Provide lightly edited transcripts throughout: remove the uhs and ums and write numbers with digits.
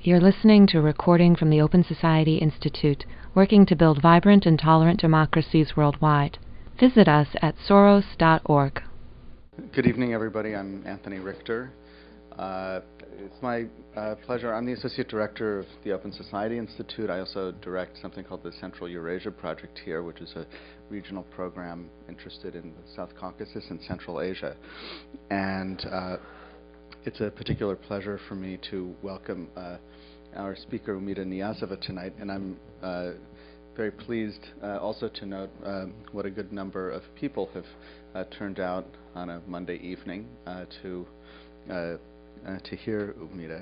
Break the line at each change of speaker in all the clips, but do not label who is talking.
You're listening to a recording from the Open Society Institute, working to build vibrant and tolerant democracies worldwide. Visit us at soros.org.
Good evening, everybody. I'm Anthony Richter. It's my pleasure. I'm the Associate Director of the Open Society Institute. I also direct something called the Central Eurasia Project here, which is a regional program interested in the South Caucasus and Central Asia. And it's a particular pleasure for me to welcome our speaker, Umida Niyazova, tonight. And I'm very pleased also to note what a good number of people have turned out on a Monday evening to hear Umida.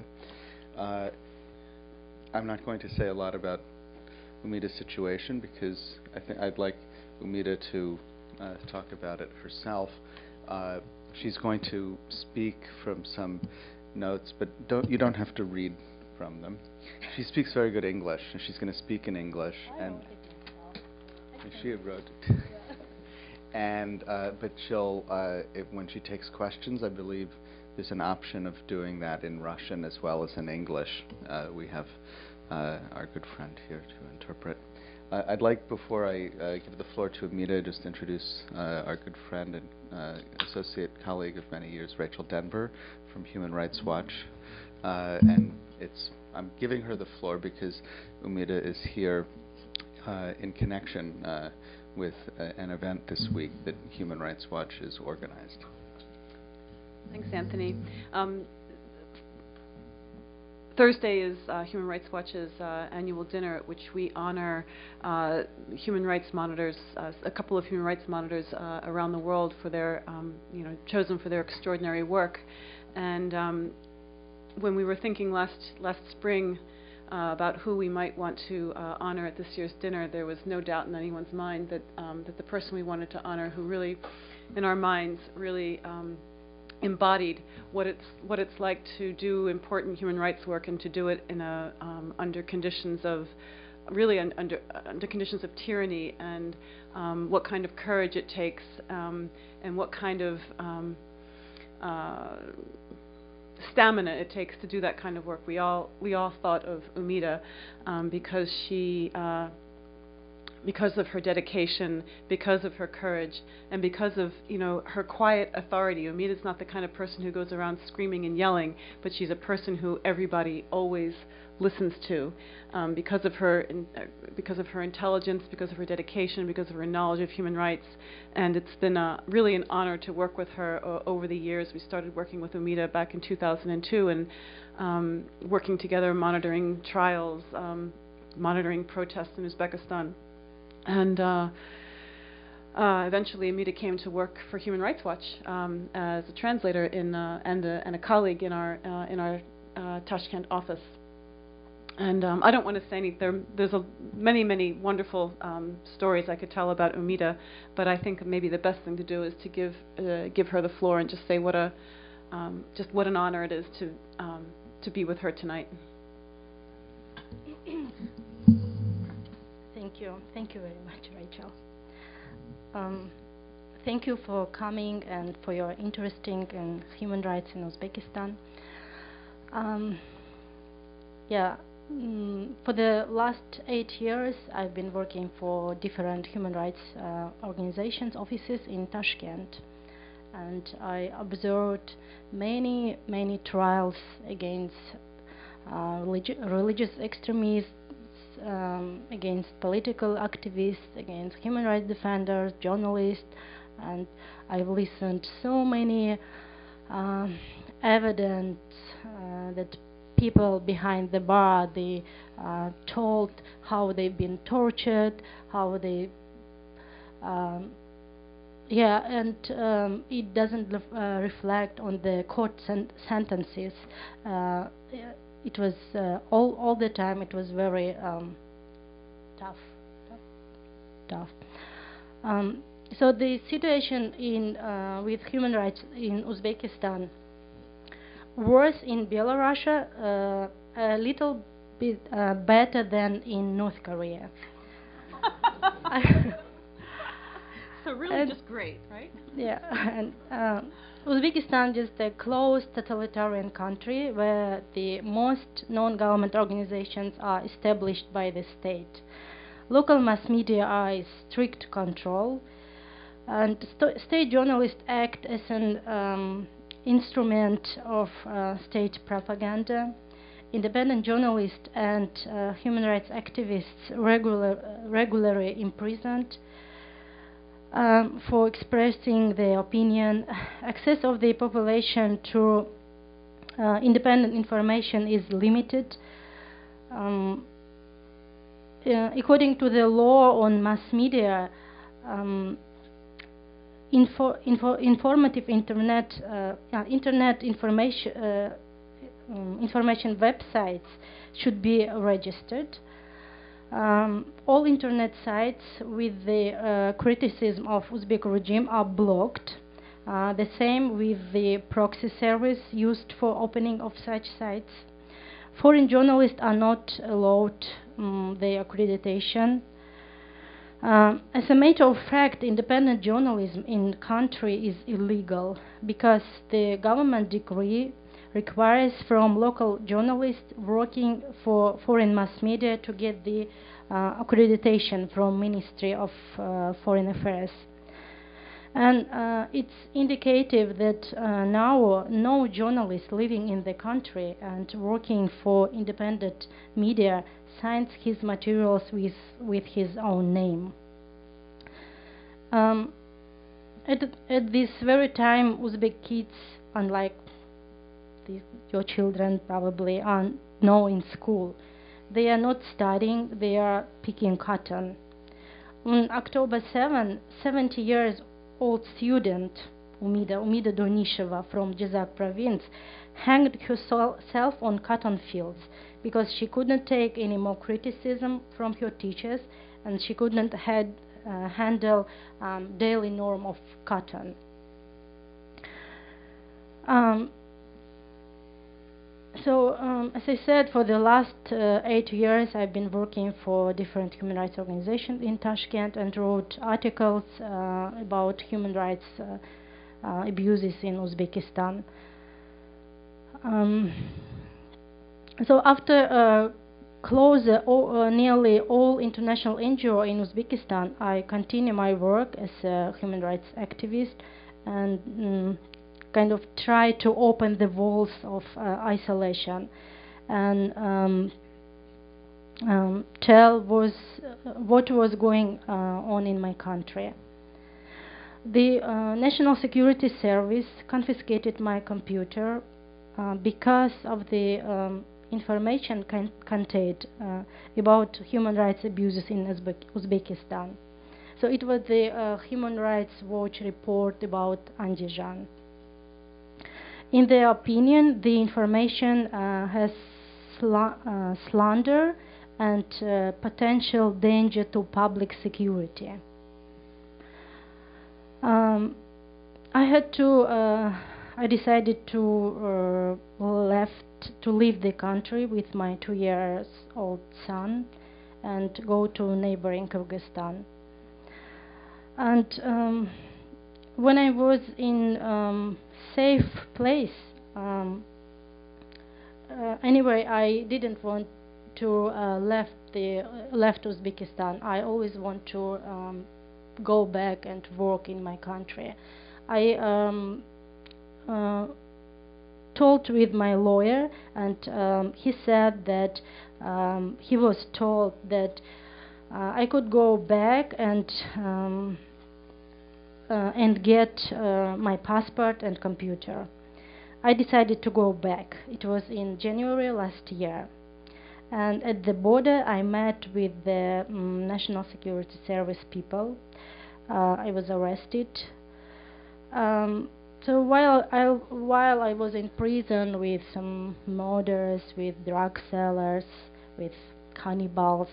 I'm not going to say a lot about Umida's situation because I think I'd like Umida to talk about it herself. She's going to speak from some notes, but you don't have to read from them. She speaks very good English, and she's going to speak in English. And she wrote it. And but she'll when she takes questions, I believe there's an option of doing that in Russian as well as in English. We have our good friend here to interpret. I'd like, before I give the floor to Umida, just introduce our good friend and associate colleague of many years, Rachel Denver from Human Rights Watch. And I'm giving her the floor because Umida is here in connection with an event this week that Human Rights Watch has organized.
Thanks, Anthony. Thursday is Human Rights Watch's annual dinner at which we honor human rights monitors, a couple of human rights monitors around the world for their, chosen for their extraordinary work. And when we were thinking last spring about who we might want to honor at this year's dinner, there was no doubt in anyone's mind that the person we wanted to honor, who really, in our minds, really embodied what it's like to do important human rights work and to do it in a under conditions of really under conditions of tyranny, and what kind of courage it takes, and what kind of stamina it takes to do that kind of work. We all thought of Umida because she. Because of her dedication, because of her courage, and because of her quiet authority. Umida's not the kind of person who goes around screaming and yelling, but she's a person who everybody always listens to, because of her intelligence, because of her dedication, because of her knowledge of human rights. And it's been really an honor to work with her over the years. We started working with Umida back in 2002, and working together, monitoring trials, monitoring protests in Uzbekistan. And eventually, Umida came to work for Human Rights Watch as a translator and a colleague in our Tashkent office. And I don't want to say anything. There's many wonderful stories I could tell about Umida, but I think maybe the best thing to do is to give her the floor and just say what an honor it is to be with her tonight.
Thank you very much, Rachel. Thank you for coming and for your interest in human rights in Uzbekistan. For the last 8 years, I've been working for different human rights organizations' offices in Tashkent, and I observed many trials against religious extremists, against political activists, against human rights defenders, journalists, and I've listened so many evidence that people behind the bar, they told how they've been tortured, how they it doesn't reflect on the court sentences. It was all the time. It was very tough. So the situation with human rights in Uzbekistan worse in Belarus, a little bit better than in North Korea.
So really
And-
just great, right?
Yeah, and Uzbekistan is a closed totalitarian country where the most non-government organizations are established by the state. Local mass media are in strict control, and state journalists act as an instrument of state propaganda. Independent journalists and human rights activists regularly imprisoned for expressing their opinion. Access of the population to independent information is limited. According to the law on mass media, informative internet information websites should be registered. All internet sites with the criticism of Uzbek regime are blocked. The same with the proxy service used for opening of such sites. Foreign journalists are not allowed their accreditation. As a matter of fact, independent journalism in the country is illegal because the government decree requires from local journalists working for foreign mass media to get the accreditation from Ministry of Foreign Affairs. And it's indicative that now no journalist living in the country and working for independent media signs his materials with his own name. At this very time, Uzbek kids, unlike your children probably know in school, they are not studying, they are picking cotton. On October 7, 70 years old student Umida Donisheva from Jizak province hanged herself on cotton fields because she couldn't take any more criticism from her teachers and she couldn't handle daily norm of cotton. As I said, for the last 8 years I've been working for different human rights organizations in Tashkent and wrote articles about human rights abuses in Uzbekistan. So after closing nearly all international NGO in Uzbekistan, I continue my work as a human rights activist and kind of try to open the walls of isolation and tell what was going on in my country. The National Security Service confiscated my computer because of the information contained about human rights abuses in Uzbekistan. So it was the Human Rights Watch report about Andijan. In their opinion, the information has slander and potential danger to public security. I decided to leave the country with my 2-year-old son and go to neighboring Kyrgyzstan. And when I was in safe place, anyway, I didn't want to left Uzbekistan. I always want to go back and work in my country. I talked with my lawyer, and he said that he was told that I could go back and get my passport and computer. I decided to go back. It was in January last year. And at the border, I met with the National Security Service people. I was arrested. So while I was in prison with some murderers, with drug sellers, with cannibals,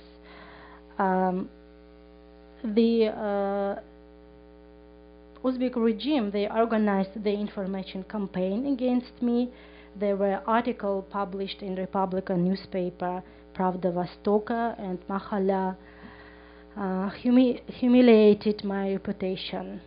the Uzbek regime, they organized the information campaign against me. There were articles published in Republican newspaper Pravda Vostoka and Mahala, humiliated my reputation.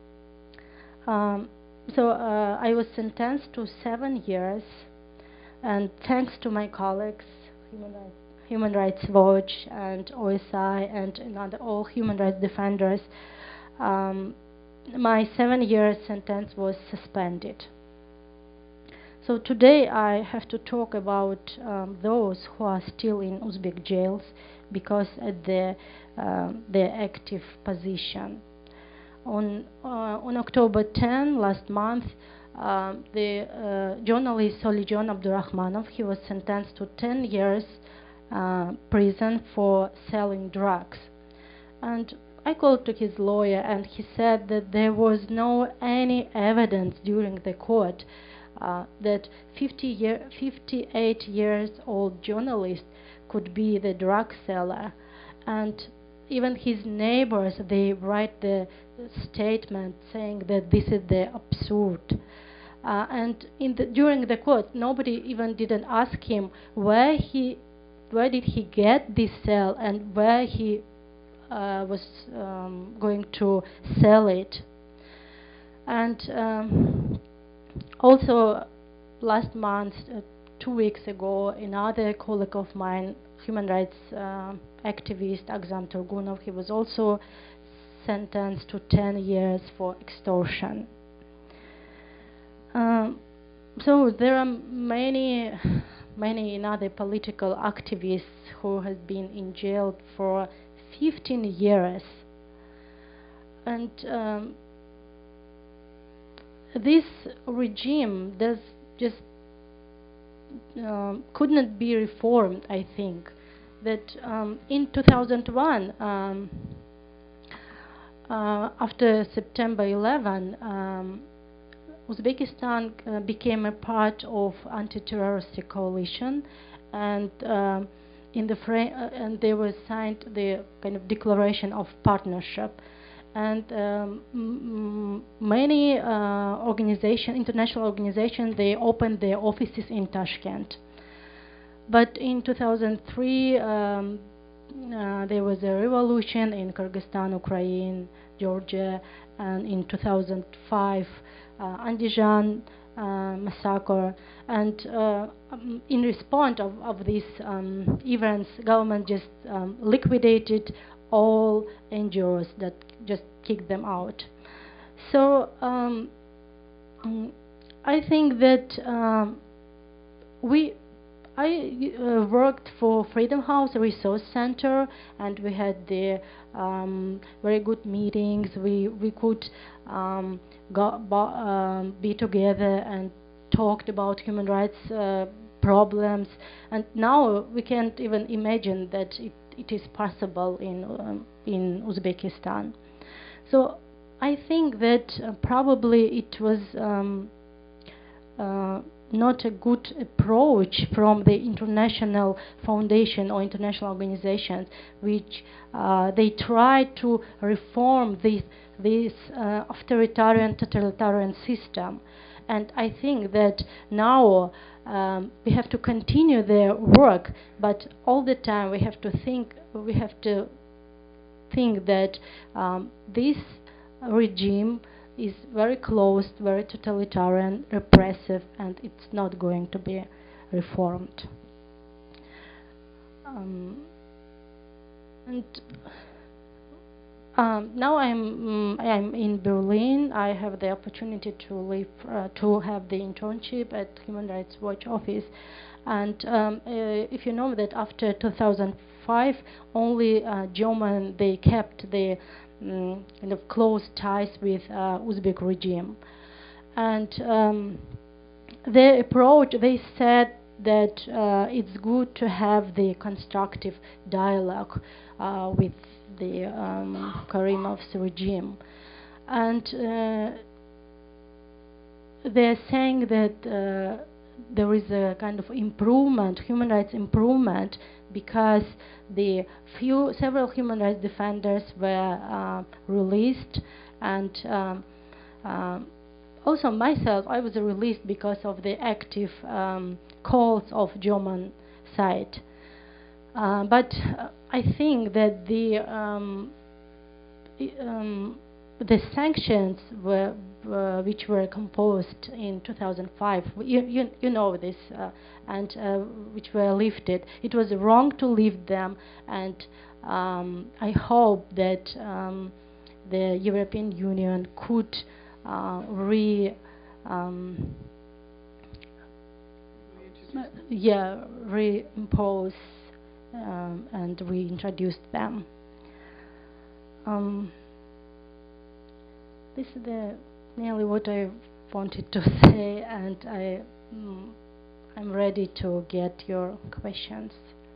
I was sentenced to 7 years, and thanks to my colleagues, Human Rights Watch and OSI and all human rights defenders, my 7-year sentence was suspended. So today I have to talk about those who are still in Uzbek jails because of their active position. On October 10 last month, the journalist Solijon Abdurrahmanov, he was sentenced to 10 years prison for selling drugs. And I called to his lawyer, and he said that there was no any evidence during the court that 58 years old journalist could be the drug seller. And even his neighbors, they write the statement saying that this is the absurd. And during the court, nobody even didn't ask him where did he get this cell and where he was going to sell it. And also last month, 2 weeks ago, another colleague of mine, human rights activist Aksam Turgunov, he was also sentenced to 10 years for extortion. So there are many other political activists who have been in jail for 15 years. And this regime could not be reformed, I think. That in 2001, after September 11, Uzbekistan became a part of anti-terrorist coalition, and and they were signed the kind of declaration of partnership, and many international organizations, they opened their offices in Tashkent. But in 2003, there was a revolution in Kyrgyzstan, Ukraine, Georgia, and in 2005, Andijan massacre. And in response of these events, government just liquidated all NGOs, that just kicked them out. So I think that I worked for Freedom House Resource Center, and we had the very good meetings. We could be together and talked about human rights problems. And now we can't even imagine that it is possible in Uzbekistan. So I think that probably it was not a good approach from the international foundation or international organizations, which they try to reform this authoritarian, totalitarian system. And I think that now we have to continue their work, but all the time we have to think that this regime is very closed, very totalitarian, repressive, and it's not going to be reformed. Now I'm in Berlin. I have the opportunity to live to have the internship at Human Rights Watch office, and if you know that after 2005, only German, they kept the kind of close ties with Uzbek regime. And their approach, they said that it's good to have the constructive dialogue with the Karimov's regime. And they're saying that there is a kind of improvement, human rights improvement, because the several human rights defenders were released, and also myself, I was released because of the active calls of German side. But I think that the sanctions which were composed in 2005, you know this, and which were lifted. It was wrong to lift them, and I hope that the European Union could reimpose and reintroduced them. This is nearly what I wanted to say, and I'm ready to get your questions.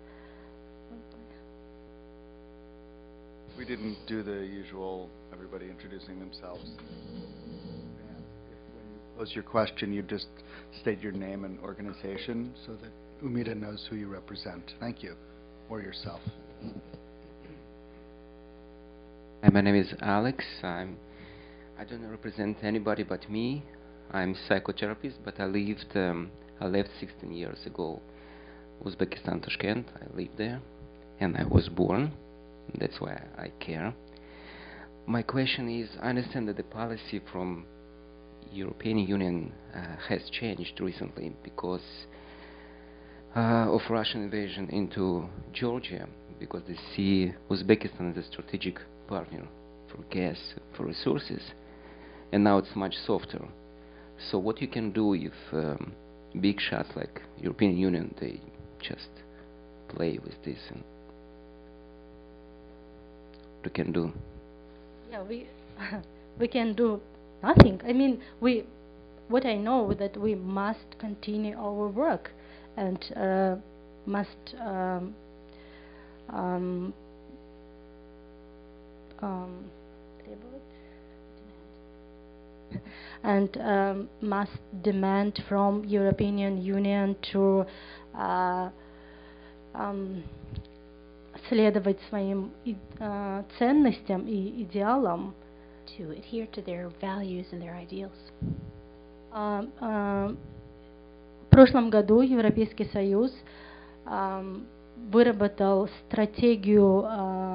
We didn't do the usual everybody introducing themselves. And when you pose your question, you just state your name and organization so that UMIDA knows who you represent. Thank you. Or yourself.
Hi, my name is Alex. I don't represent anybody but me. I'm psychotherapist, but I left 16 years ago Uzbekistan, Tashkent. I lived there, and I was born. That's why I care. My question is, I understand that the policy from European Union has changed recently because of Russian invasion into Georgia, because they see Uzbekistan as a strategic partner for gas, for resources, and now it's much softer. So what you can do if big shots like European Union, they just play with this, and what you can do?
Yeah, we can do nothing. I mean, what I know is that we must continue our work and must demand from European Union to следовать своим ценностям и идеалам,
to adhere to their values and their ideals.
В прошлом году Европейский Союз выработал стратегию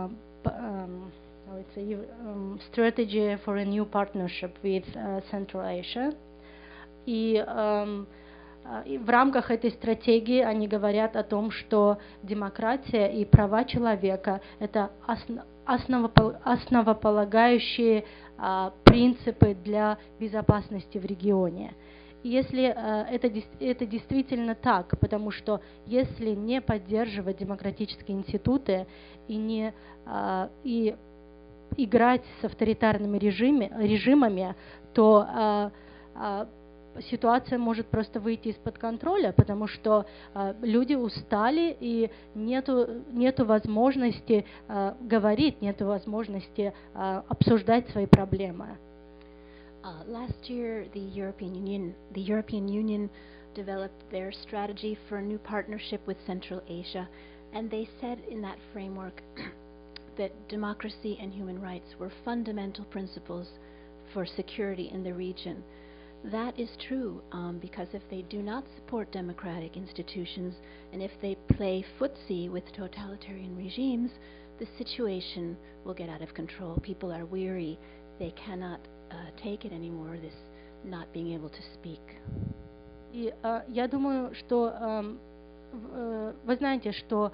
strategy for a new partnership with Central Asia. И в рамках этой стратегии они говорят о том, что демократия и права человека – это основополагающие принципы для безопасности в регионе. И если это действительно так, потому что если не поддерживать демократические институты и играть с авторитарными режимами, то ситуация может просто выйти из-под контроля, потому что люди устали и нету возможности говорить, нету возможности обсуждать свои проблемы.
Last year, the European Union developed their strategy for a new partnership with Central Asia, and they said in that framework that democracy and human rights were fundamental principles for security in the region. That is true because if they do not support democratic institutions and if they play footsie with totalitarian regimes, the situation will get out of control. People are weary. They cannot take it anymore, this not being able to speak.
И я думаю, что вы знаете, что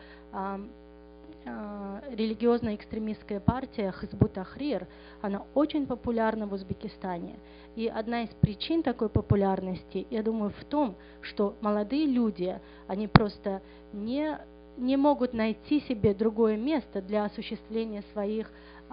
религиозная экстремистская партия Хизбут Тахрир, она очень популярна в Узбекистане. И одна из причин такой популярности, я думаю, в том, что молодые люди, они просто не могут найти себе другое место для осуществления своих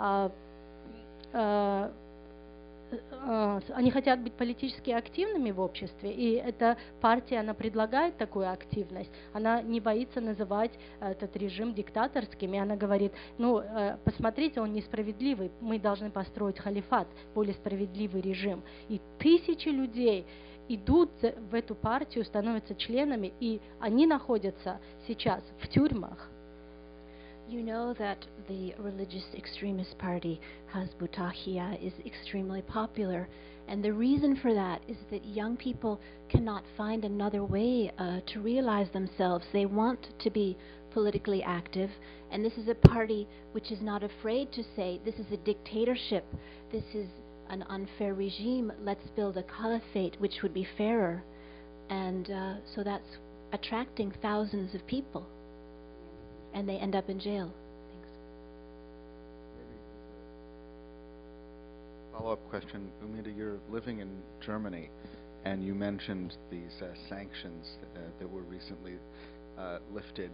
они хотят быть политически активными в обществе, и эта партия, она предлагает такую активность, она не боится называть этот режим диктаторским, и она говорит, посмотрите, он несправедливый, мы должны построить халифат, более справедливый режим. И тысячи людей идут в эту партию, становятся членами, и они находятся сейчас в тюрьмах.
You know that the religious extremist party Hizbut Tahrir is extremely popular, and the reason for that is that young people cannot find another way to realize themselves. They want to be politically active, and this is a party which is not afraid to say this is a dictatorship, this is an unfair regime, let's build a caliphate which would be fairer. And so that's attracting thousands of people, and they end up in jail. Thanks.
Follow-up question. Umida, you're living in Germany, and you mentioned these sanctions that were recently lifted.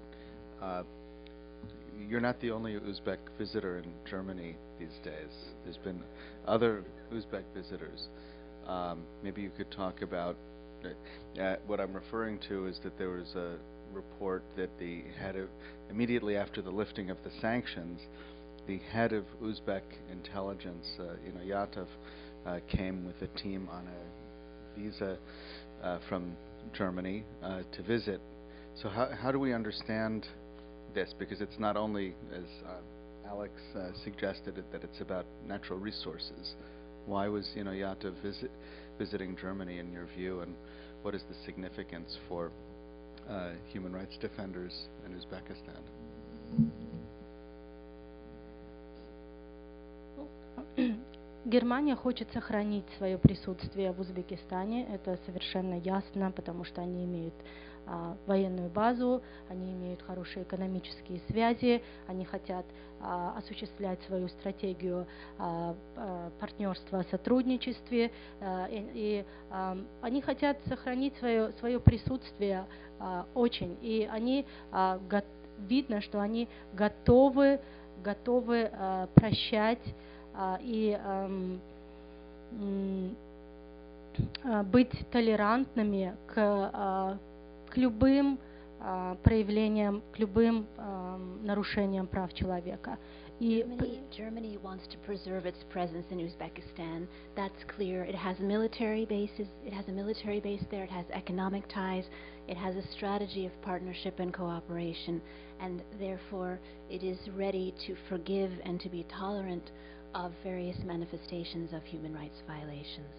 You're not the only Uzbek visitor in Germany these days. There's been other Uzbek visitors. Maybe you could talk about what I'm referring to is that there was a report that the head of, immediately after the lifting of the sanctions, the head of Uzbek intelligence, Yatov, came with a team on a visa from Germany to visit. So how do we understand this? Because it's not only, as Alex suggested, that it's about natural resources. Why was Yatov visiting Germany in your view, and what is the significance for human rights defenders in Uzbekistan?
Германия хочет сохранить свое присутствие в Узбекистане, это совершенно ясно, потому что они имеют военную базу, они имеют хорошие экономические связи, они хотят осуществлять свою стратегию партнерства, сотрудничестве, и они хотят сохранить свое присутствие очень, и они видно, что они готовы прощать и быть толерантными к любым проявлениям, к любым нарушениям прав человека.
Germany wants to preserve its presence in Uzbekistan. That's clear. It has military bases. It has a military base there. It has economic ties. It has a strategy of partnership and cooperation, and therefore it is ready to forgive and to be tolerant of various manifestations of human rights violations.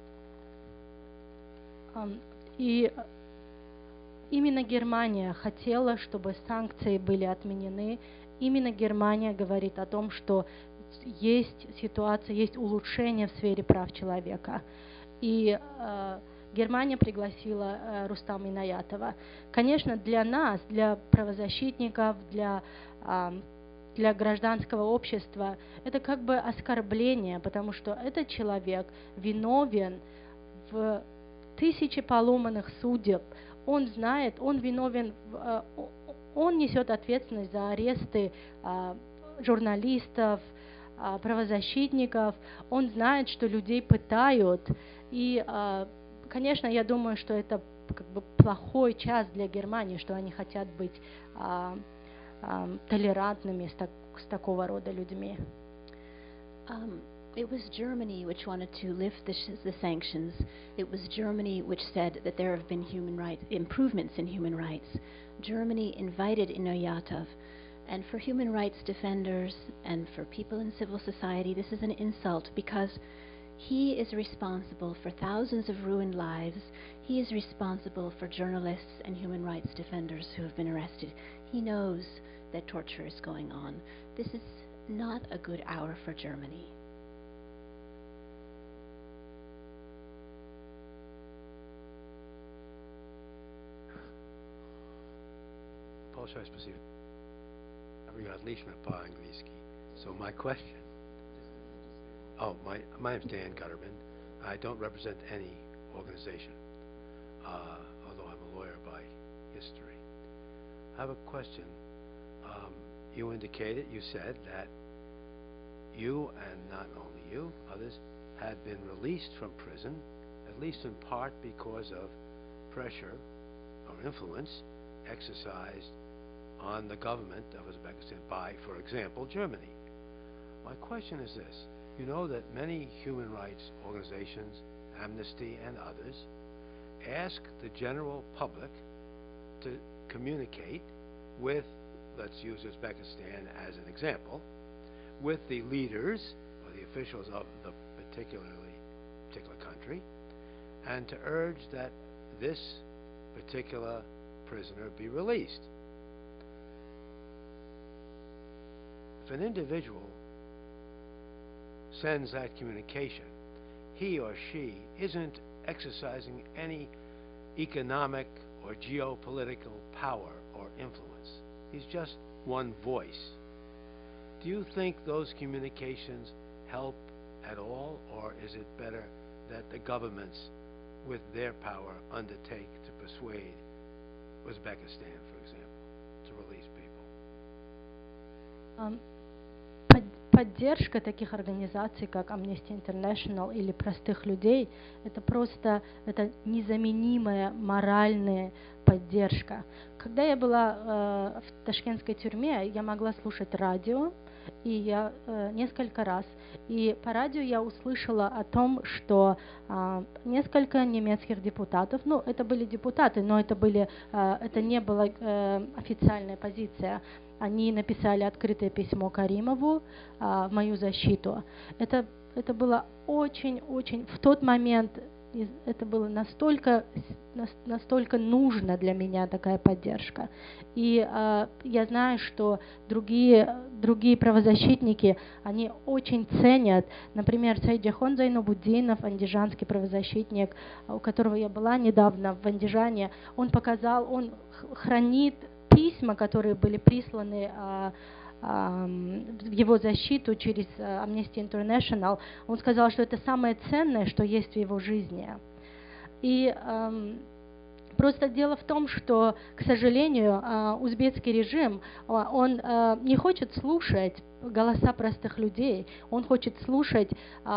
И именно Германия хотела, чтобы санкции были отменены. Именно Германия говорит о том, что есть ситуация, есть улучшение в сфере прав человека. И Германия пригласила Рустама Инаятова. Конечно, для нас, для правозащитников, для гражданского общества, это как бы оскорбление, потому что этот человек виновен в 1000 поломанных судеб. Он знает, он виновен, он несет ответственность за аресты журналистов, правозащитников. Он знает, что людей пытают. И, конечно, я думаю, что это как бы плохой час для Германии, что они хотят быть толерантными с такого рода людьми.
It was Germany which wanted to lift the sanctions. It was Germany which said that there have been improvements in human rights. Germany invited Inoyatov, and for human rights defenders and for people in civil society, this is an insult because he is responsible for thousands of ruined lives. He is responsible for journalists and human rights defenders who have been arrested. He knows that torture is going on. This is not a good hour for Germany.
Большое спасибо. Отлично по-английски. So my question. My name's Dan Gutterman. I don't represent any organization, although I'm a lawyer by history. I have a question. You indicated, you said that you, and not only you, others, had been released from prison, at least in part because of pressure or influence exercised on the government of Uzbekistan by, for example, Germany. My question is this. You know that many human rights organizations, Amnesty and others, ask the general public to communicate with, let's use Uzbekistan as an example, with the leaders or the officials of the particular country, and to urge that this particular prisoner be released. if an individual sends that communication, he or she isn't exercising any economic or geopolitical power or influence. He's just one voice. Do you think those communications help at all, or is it better that the governments, with their power, undertake to persuade Uzbekistan, for example, to release people?
Поддержка таких организаций, как Amnesty International или простых людей, это просто незаменимая моральная поддержка. Когда я была в ташкентской тюрьме, я могла слушать радио, и я несколько раз. И по радио я услышала о том, что несколько немецких депутатов, ну, это были депутаты, но это не была официальная позиция. Они написали открытое письмо Каримову в мою защиту. Это было очень-очень... В тот момент это было настолько нужно для меня, такая поддержка. И я знаю, что другие правозащитники, они очень ценят. Например, Сайджахон Зайнобуддинов, андижанский правозащитник, у которого я была недавно в Андижане, он хранит письма, которые были присланы в его защиту через Amnesty International. Он сказал, что это самое ценное, что есть в его жизни. И просто дело в том, что, к сожалению, узбекский режим, он не хочет слушать голоса простых людей. Он хочет слушать,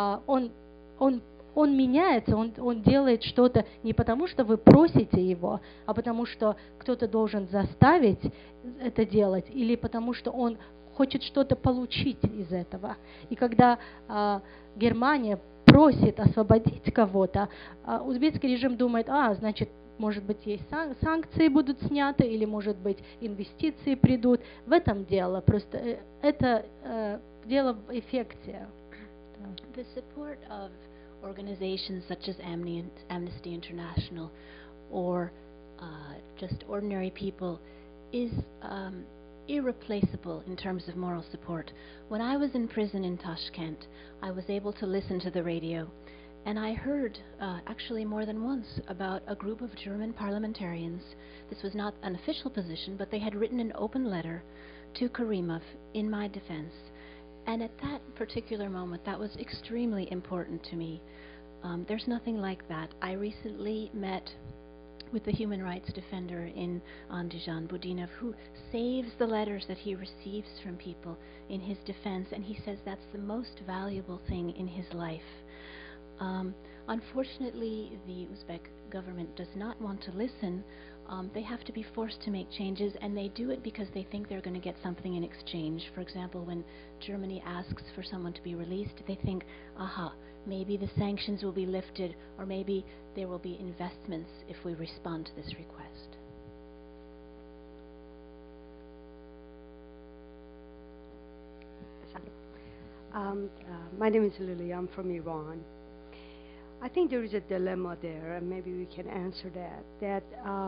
он меняется, он делает что-то не потому, что вы просите его, а потому что кто-то должен заставить это делать, или потому что он хочет что-то получить из этого. И когда Германия просит освободить кого-то, узбекский режим думает, значит, может быть, есть санкции будут сняты, или, может быть, инвестиции придут. В этом дело. Просто это дело в эффекте.
The support of organizations such as Amnesty International or just ordinary people is irreplaceable in terms of moral support. When I was in prison in Tashkent, I was able to listen to the radio, and I heard actually more than once about a group of German parliamentarians. This was not an official position, but they had written an open letter to Karimov in my defense. And at that particular moment, that was extremely important to me. There's nothing like that. I recently met with the human rights defender in Andijan, Budinov, who saves the letters that he receives from people in his defense, and he says that's the most valuable thing in his life. Unfortunately, the Uzbek government does not want to listen. They have to be forced to make changes, and they do it because they think they're going to get something in exchange. For example, when Germany asks for someone to be released, they think, maybe the sanctions will be lifted, or maybe there will be investments if we respond to this request.
My name is Lily. I'm from Iran. I think there is a dilemma there, and maybe we can answer that.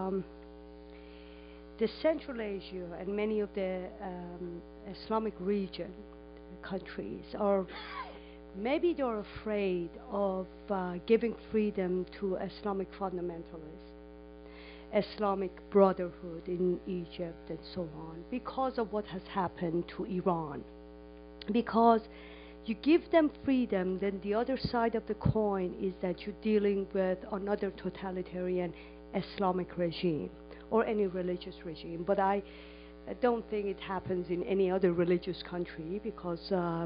The Central Asia and many of the Islamic region countries are maybe they're afraid of giving freedom to Islamic fundamentalists, Islamic Brotherhood in Egypt and so on, because of what has happened to Iran. Because you give them freedom, then the other side of the coin is that you're dealing with another totalitarian Islamic regime or any religious regime. But I don't think it happens in any other religious country, because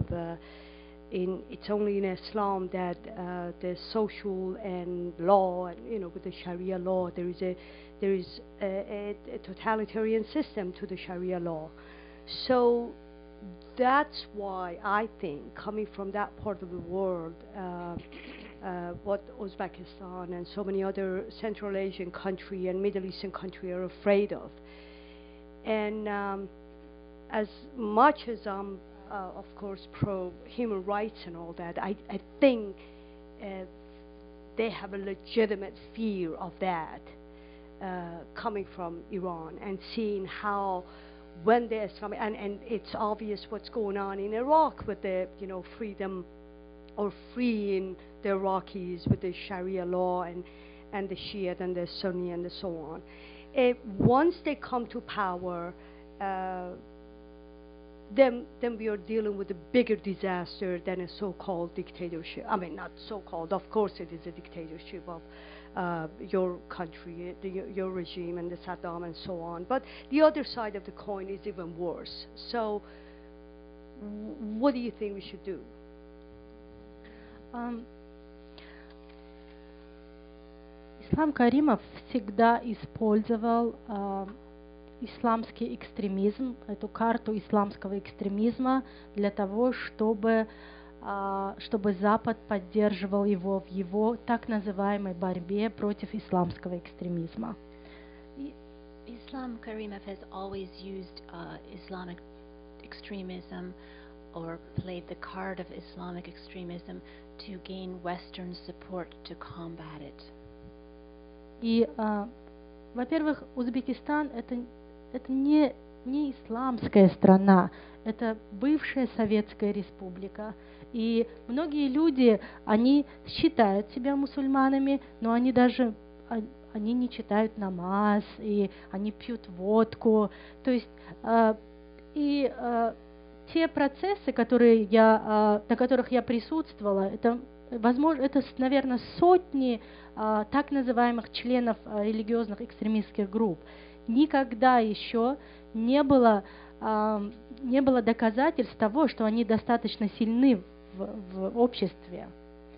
it's only in Islam that the social and law, and with the Sharia law, there is a totalitarian system to the Sharia law. So that's why I think, coming from that part of the world, what Uzbekistan and so many other Central Asian countries and Middle Eastern countries are afraid of. And as much as I'm, of course, pro-human rights and all that, I think they have a legitimate fear of that coming from Iran, and seeing how when the Islamic, and it's obvious what's going on in Iraq with the, freedom or freeing the Iraqis with the Sharia law and the Shia and the Sunni and so on. Once they come to power, then we are dealing with a bigger disaster than a so-called dictatorship. I mean, not so-called, of course it is a dictatorship of your country, your regime and the Saddam and so on. But the other side of the coin is even worse. So what do you think we should do?
Ислам Каримов всегда использовал исламский экстремизм, эту карту исламского экстремизма для того, чтобы Запад поддерживал его в его так называемой борьбе против исламского экстремизма.
Islam Karimov has always used Islamic extremism or played the card of Islamic extremism to gain Western support to combat it.
И, во-первых, Узбекистан это не исламская страна, это бывшая Советская Республика. И многие люди, они считают себя мусульманами, но они не читают намаз, и они пьют водку. То есть, те процессы, на которых я присутствовала, это, наверное, сотни так называемых членов религиозных экстремистских групп. Никогда еще не было доказательств того, что они достаточно сильны в обществе.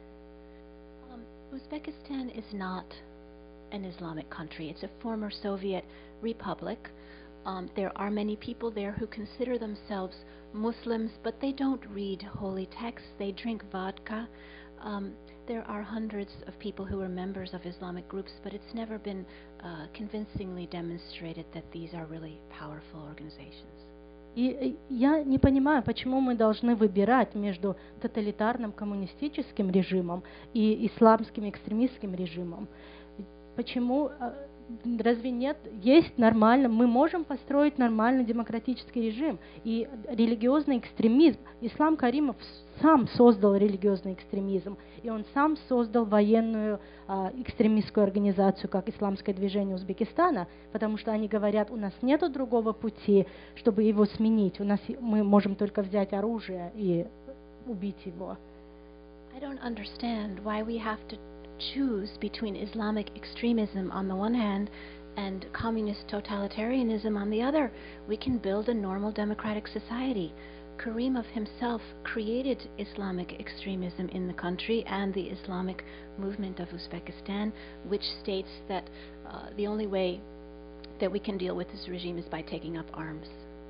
Uzbekistan is not an Islamic country. It's a former Soviet republic. There are many people there who consider themselves Muslims, but they don't read holy texts. They drink vodka. There are hundreds of people who are members of Islamic groups, but it's never been convincingly demonstrated that these are really powerful organizations.
И я не понимаю, почему мы должны выбирать между тоталитарным коммунистическим режимом и исламским экстремистским режимом. Почему? Разве нет? Есть нормально. Мы можем построить нормальный демократический режим. И религиозный экстремизм. Ислам Каримов сам создал религиозный экстремизм. И он сам создал военную экстремистскую организацию, как Исламское движение Узбекистана, потому что они говорят, у нас нет другого пути, чтобы его сменить. Мы можем только взять оружие и убить его.
I don't understand why we have to choose between Islamic extremism on the one hand and communist totalitarianism on the other. We can build a normal democratic society. Karimov himself created Islamic extremism in the country and the Islamic movement of Uzbekistan, which states that the only way that we can deal with this regime is by taking up arms.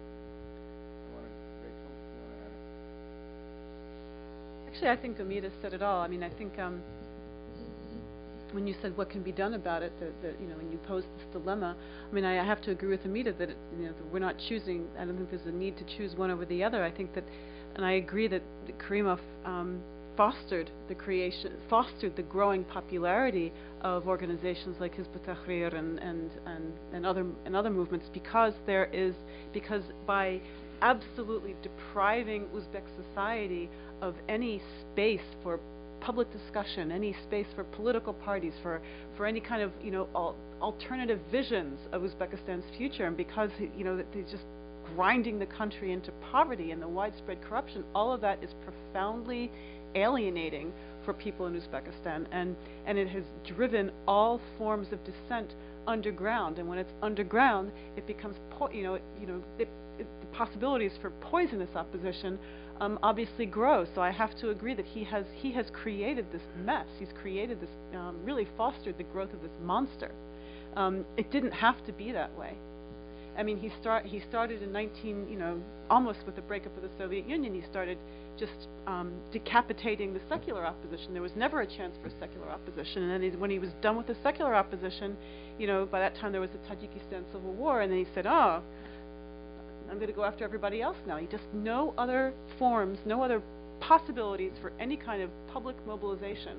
Actually, I think Amita said it all. I mean, I think when you said what can be done about it, when you posed this dilemma, I mean, I have to agree with Amita that that we're not choosing. I don't think there's a need to choose one over the other. I think that, and I agree that Karimov fostered the growing popularity of organizations like Hizb ut-Tahrir and other movements because by absolutely depriving Uzbek society of any space for public discussion, any space for political parties, for any kind of alternative visions of Uzbekistan's future, and because that they're just grinding the country into poverty and the widespread corruption, all of that is profoundly alienating for people in Uzbekistan, and it has driven all forms of dissent underground. And when it's underground, it becomes the possibilities for poisonous opposition obviously grow. So I have to agree that he has created this mess. He's created this, really fostered the growth of this monster. It didn't have to be that way. I mean, he started in almost with the breakup of the Soviet Union, he started just decapitating the secular opposition. There was never a chance for secular opposition. And then when he was done with the secular opposition, by that time there was the Tajikistan civil war, and then he said, oh, I'm going to go after everybody else now. He just no other forms, no other possibilities for any kind of public mobilization.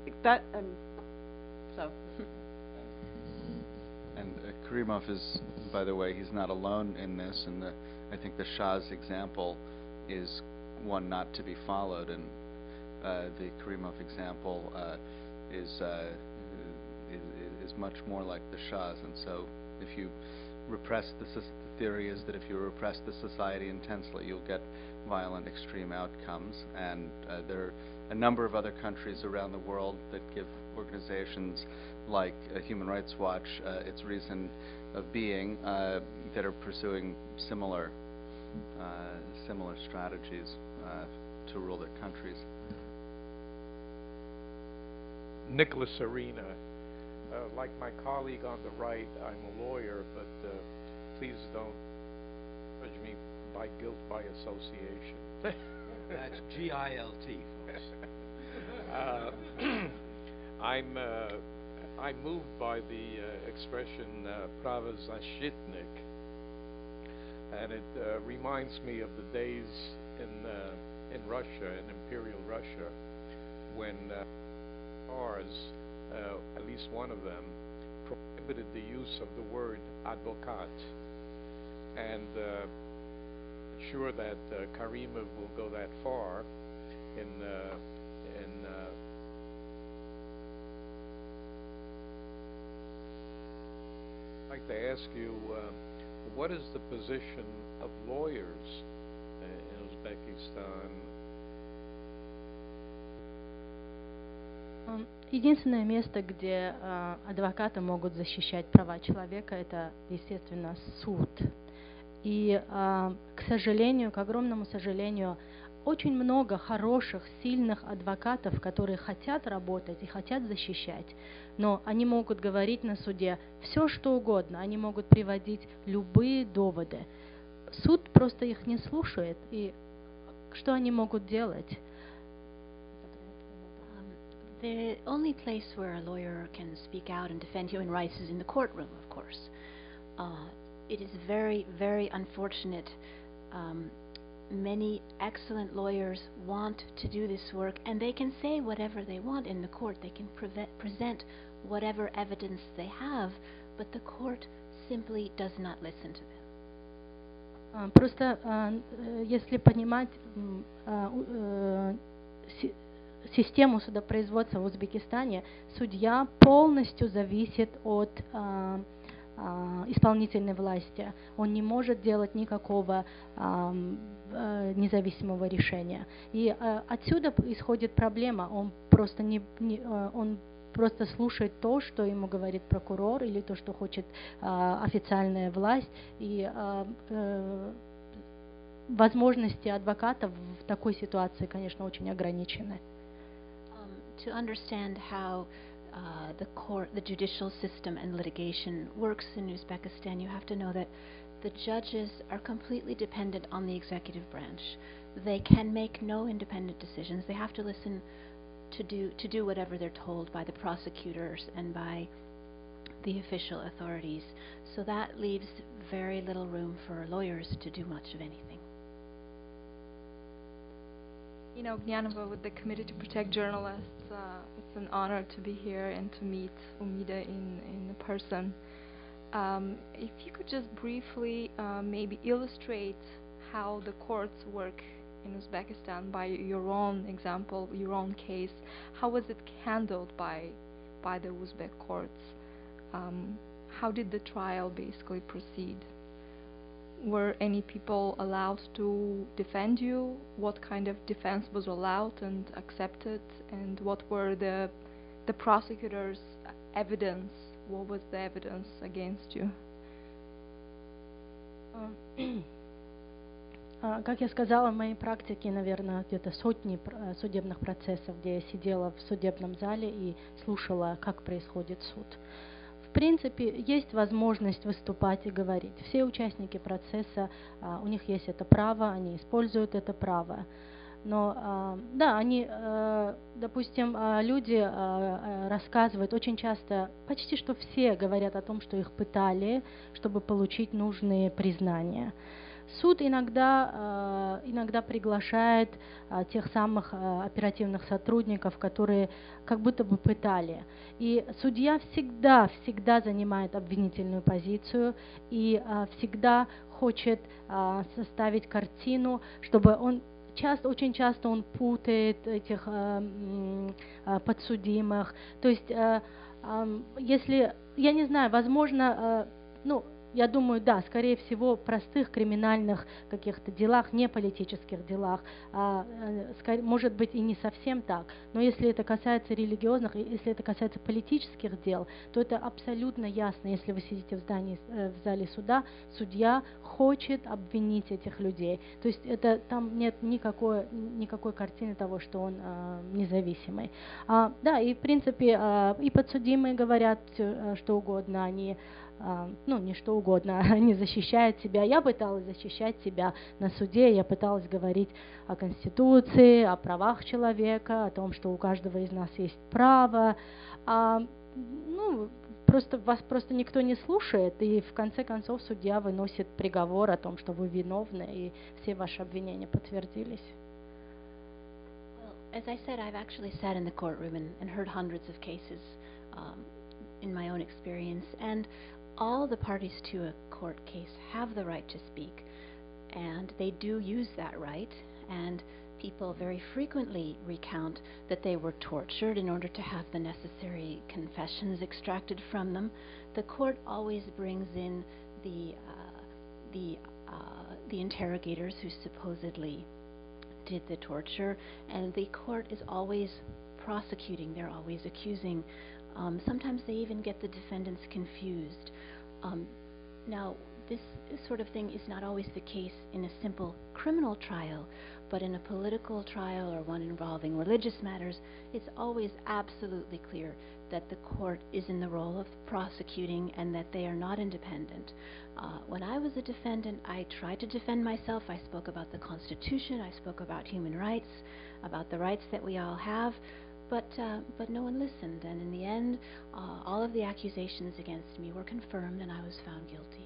And Karimov is by the way, he's not alone in this, and I think the Shah's example is one not to be followed, and the Karimov example is much more like the Shah's. And so if you repress the theory is that if you repress the society intensely, you'll get violent extreme outcomes. And there are a number of other countries around the world that give organizations like Human Rights Watch its reason of being that are pursuing similar strategies to rule their countries.
Nicholas Arena. Like my colleague on the right, I'm a lawyer, but please don't judge me by guilt by association.
That's G-I-L-T, folks. I'm moved by the expression "prava zashitnik," and it reminds me of the days in Russia, in Imperial Russia, when Tsars, at least one of them, prohibited the use of the word advocat. And sure that Karimov will go that far in I'd like to ask you, what is the position of lawyers in Uzbekistan?
Единственное место, где адвокаты могут защищать права человека, это, естественно, суд. И, к сожалению, к огромному сожалению, очень много хороших, сильных адвокатов, которые хотят работать и хотят защищать, но они могут говорить на суде все, что угодно, они могут приводить любые доводы. Суд просто их не слушает, и что они могут делать?
The only place where a lawyer can speak out and defend human rights is in the courtroom, of course. It is very, very unfortunate. Many excellent lawyers want to do this work, and they can say whatever they want in the court. They can present whatever evidence they have, but the court simply does not listen to them.
Просто если понимать систему судопроизводства в Узбекистане, судья полностью зависит от исполнительной власти. Он не может делать никакого независимого решения. И отсюда исходит проблема. Он просто он просто слушает то, что ему говорит прокурор, или то, что хочет официальная власть. И возможности адвокатов в такой ситуации, конечно, очень ограничены.
To understand how the judicial system and litigation works in Uzbekistan, you have to know that the judges are completely dependent on the executive branch. They can make no independent decisions. They have to listen to do whatever they're told by the prosecutors and by the official authorities. So that leaves very little room for lawyers to do much of anything.
Nina Ognyanova with the Committee to Protect Journalists. It's an honor to be here and to meet Umida in person. If you could just briefly maybe illustrate how the courts work in Uzbekistan by your own example, your own case. How was it handled by the Uzbek courts? How did the trial basically proceed? Were any people allowed to defend you? What kind of defense was allowed and accepted? And what were the prosecutor's evidence? What was the evidence against you?
Как я сказала, в моей практике, наверное, где-то сотни судебных процессов, где я сидела в судебном зале и слушала, как происходит суд. В принципе, есть возможность выступать и говорить. Все участники процесса, у них есть это право, они используют это право. Но, да, они, допустим, люди рассказывают очень часто, почти что все говорят о том, что их пытали, чтобы получить нужные признания. суд иногда приглашает тех самых оперативных сотрудников, которые как будто бы пытали. И судья всегда занимает обвинительную позицию и всегда хочет составить картину, чтобы он очень часто он путает этих подсудимых. То есть, если, я не знаю, возможно, я думаю, да, скорее всего, в простых криминальных каких-то делах, не политических делах, может быть и не совсем так. Но если это касается религиозных, если это касается политических дел, то это абсолютно ясно. Если вы сидите в зале суда, судья хочет обвинить этих людей. То есть там нет никакой картины того, что он независимый. Да, и в принципе и подсудимые говорят что угодно, они не что угодно, они защищают себя. Я пыталась защищать себя на суде, я пыталась говорить о Конституции, о правах человека, о том, что у каждого из нас есть право. Вас просто никто не слушает, и в конце концов судья выносит приговор о том, что вы виновны, и все ваши обвинения подтвердились.
As I said, I've actually sat in the courtroom and heard hundreds of cases in my own experience, and all the parties to a court case have the right to speak, and they do use that right, and people very frequently recount that they were tortured in order to have the necessary confessions extracted from them. The court always brings in the interrogators who supposedly did the torture, and the court is always prosecuting, they're always accusing. Sometimes they even get the defendants confused. Now, this sort of thing is not always the case in a simple criminal trial, but in a political trial or one involving religious matters, it's always absolutely clear that the court is in the role of prosecuting and that they are not independent. When I was a defendant, I tried to defend myself. I spoke about the Constitution, I spoke about human rights, about the rights that we all have, but no one listened, and in the end, all of the accusations against me were confirmed and I was found guilty.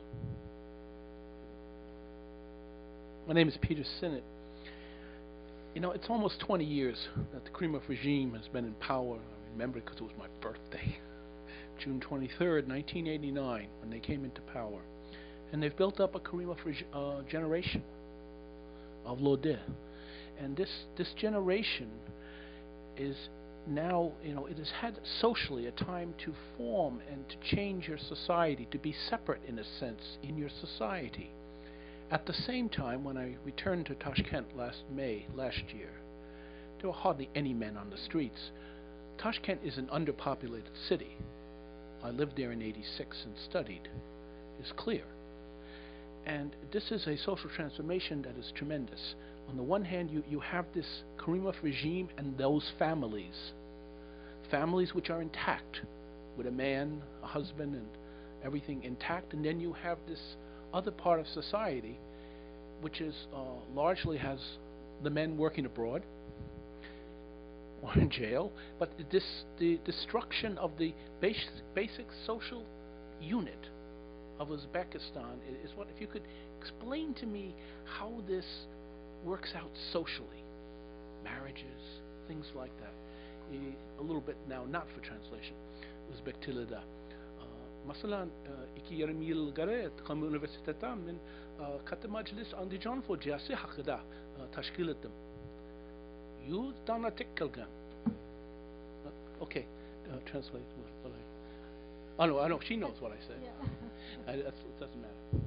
My name is Peter Sinnott. You know, it's almost 20 years that the Karimov regime has been in power. I remember it because it was my birthday, June 23rd, 1989, when they came into power. And they've built up a Karimov generation of Lodeh. And this generation is now, it has had socially a time to form and to change your society, to be separate in a sense in your society. At the same time, when I returned to Tashkent last year, there were hardly any men on the streets. Tashkent is an underpopulated city. I lived there in '86 and studied. It's clear. And this is a social transformation that is tremendous. On the one hand, you have this Karimov regime and those families which are intact, with a man, a husband, and everything intact, and then you have this other part of society which is largely has the men working abroad or in jail, but the destruction of the basic social unit of Uzbekistan is what, if you could explain to me how this works out socially, marriages, things like that, a little bit now, not for translation. Uzbek tilida. مثلا iki yarım yıl gare Kamu Üniversitesi'nde ben katı meclis Andijan Fojasi hakkında teşkil ettim. You dana tek kalgan. Okay, translate what I know, she knows what I say. It doesn't matter.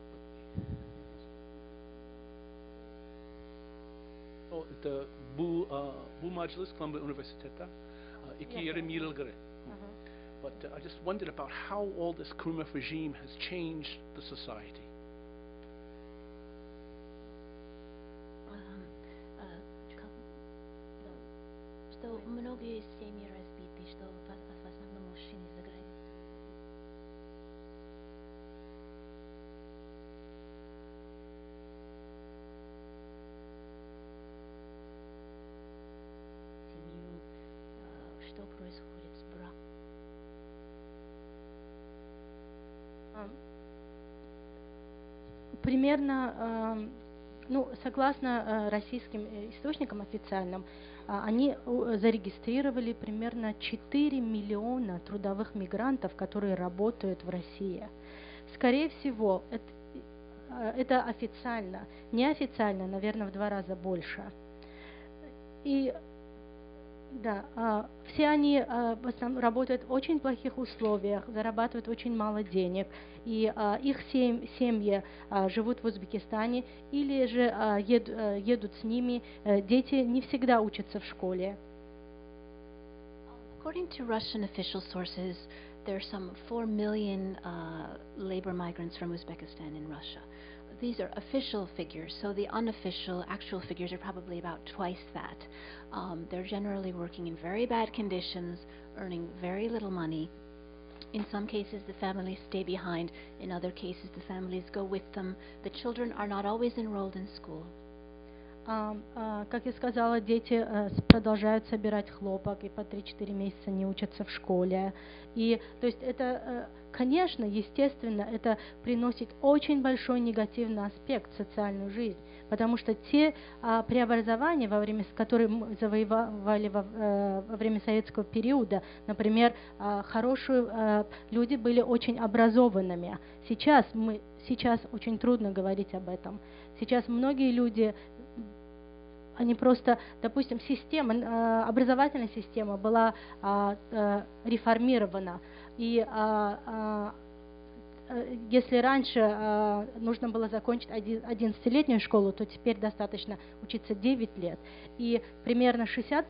Bu meclis Kamu Üniversitesi'nde iki yarım yıl gare. But I just wondered about how all this Karimov regime has changed the society.
Что многие семьи разбиты, что в основном мужчины за границей. Семью, что происходит с браком?
Примерно, согласно российским источникам официальным, они зарегистрировали примерно 4 миллиона трудовых мигрантов, которые работают в России. Скорее всего, это официально. Неофициально, наверное, в 2 раза больше. И да, все они в основном работают в очень плохих условиях, зарабатывают очень мало денег, и их семьи живут в Узбекистане или же едут с ними. Дети не всегда учатся в школе.
According to Russian official sources, there are some 4 million labor migrants from Uzbekistan in Russia. These are official figures, so the unofficial, actual figures are probably about twice that. They're generally working in very bad conditions, earning very little money. In some cases, the families stay behind. In other cases, the families go with them. The children are not always enrolled in school.
Как я сказала, дети продолжают собирать хлопок и по 3-4 месяца не учатся в школе. И, то есть это, конечно, естественно, это приносит очень большой негативный аспект в социальную жизнь, потому что те преобразования, которые мы завоевали во время советского периода, например, люди были очень образованными. Сейчас очень трудно говорить об этом. Сейчас многие люди, они просто, допустим, образовательная система была реформирована. И если раньше нужно было закончить 11-летнюю школу, то теперь достаточно учиться 9 лет. И примерно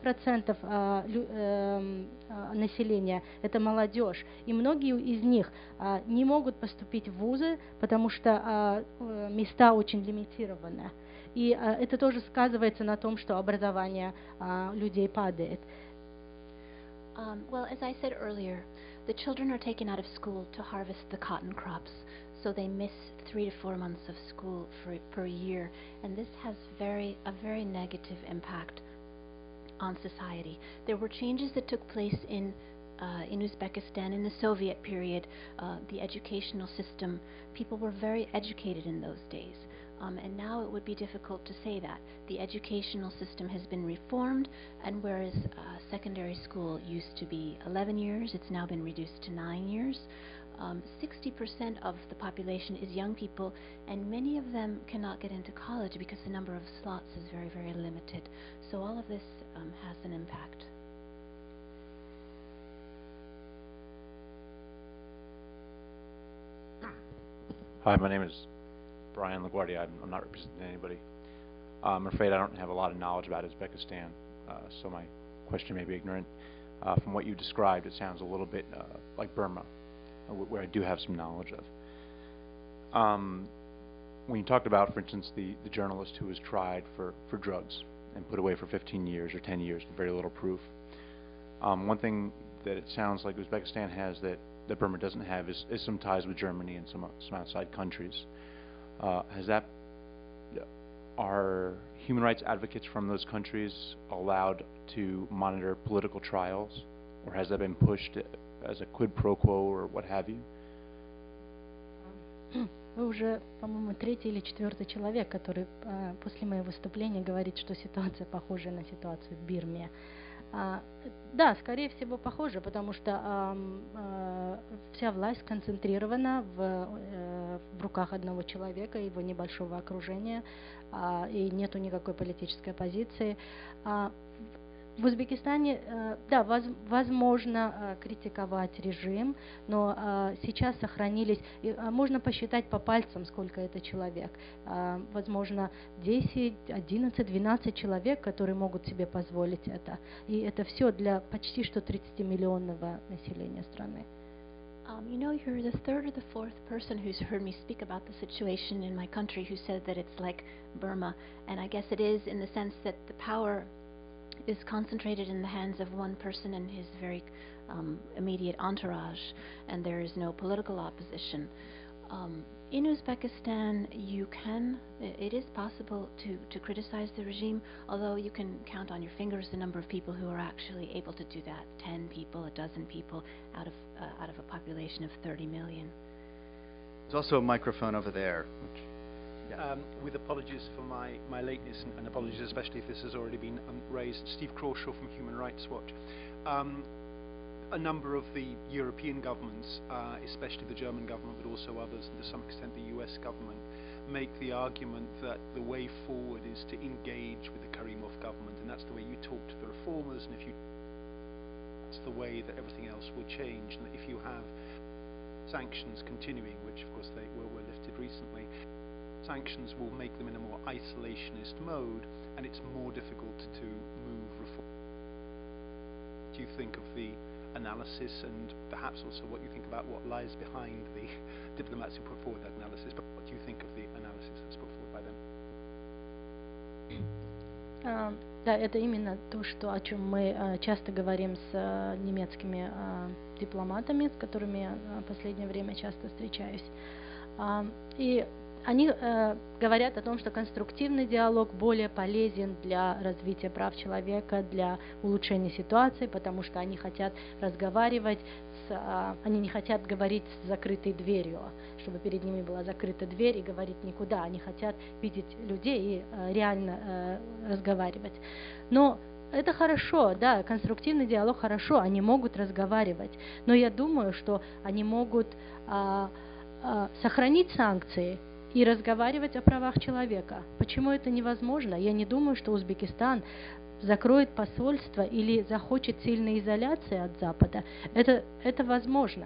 60% населения – это молодежь. И многие из них не могут поступить в вузы, потому что места очень лимитированы. И это тоже сказывается на том, что образование людей падает.
Well, as I said earlier, the children are taken out of school to harvest the cotton crops, so they miss 3 to 4 months of school per year, and this has a very negative impact on society. There were changes that took place in Uzbekistan in the Soviet period. The educational system, people were very educated in those days. And now it would be difficult to say that. The educational system has been reformed, and whereas secondary school used to be 11 years, it's now been reduced to 9 years. 60% of the population is young people, and many of them cannot get into college because the number of slots is very, very limited. So all of this has an impact.
Hi, my name is Brian LaGuardia. I'm not representing anybody. I'm afraid I don't have a lot of knowledge about Uzbekistan, so my question may be ignorant. From what you described, it sounds a little bit like Burma, where I do have some knowledge of. When you talked about, for instance, the journalist who was tried for drugs and put away for 15 years or 10 years with very little proof, one thing that it sounds like Uzbekistan has that Burma doesn't have is some ties with Germany and some outside countries. Are human rights advocates from those countries allowed to monitor political trials, or has that been pushed as a quid pro quo or what have you?
Вы уже, по-моему, 3-й или 4-й человек, который после моего выступления говорит, что ситуация похожа на ситуацию в Бирме. Да, скорее всего, похоже, потому что вся власть сконцентрирована в руках одного человека, его небольшого окружения, и нету никакой политической оппозиции. В Узбекистане, да, возможно критиковать режим, но сейчас сохранились, можно посчитать по пальцам, сколько это человек. Возможно, 10, 11, 12 человек, которые могут себе позволить это. И это все для почти что 30-миллионного населения страны.
You know, you're the 3rd or the 4th person who's heard me speak about the situation in my country who said that it's like Burma, and I guess it is in the sense that the power is concentrated in the hands of one person and his very immediate entourage, and there is no political opposition. In Uzbekistan, it is possible to criticize the regime, although you can count on your fingers the number of people who are actually able to do that. 10 people, a dozen people out of a population of 30 million.
There's also a microphone over there.
With apologies for my lateness and apologies especially if this has already been raised. Steve Crawshaw from Human Rights Watch. A number of the European governments, especially the German government, but also others, and to some extent the US government, make the argument that the way forward is to engage with the Karimov government, and that's the way you talk to the reformers, and that's the way that everything else will change, and that if you have sanctions continuing, which of course they were lifted recently, sanctions will make them in a more isolationist mode, and it's more difficult to move reform. What do you think of the analysis, and perhaps also what you think about what lies behind the diplomats who put forward that analysis, but what do you think of the analysis that's put forward by them?
Да, это именно то, о чем мы часто говорим с немецкими дипломатами, с которыми я в последнее время часто встречаюсь. И они говорят о том, что конструктивный диалог более полезен для развития прав человека, для улучшения ситуации, потому что они хотят разговаривать, они не хотят говорить с закрытой дверью, чтобы перед ними была закрыта дверь и говорить никуда. Они хотят видеть людей и реально разговаривать. Но это хорошо, да, конструктивный диалог хорошо, они могут разговаривать. Но я думаю, что они могут сохранить санкции и разговаривать о правах человека. Почему это невозможно? Я не думаю, что Узбекистан закроет посольство или захочет сильной изоляции от Запада. Это возможно.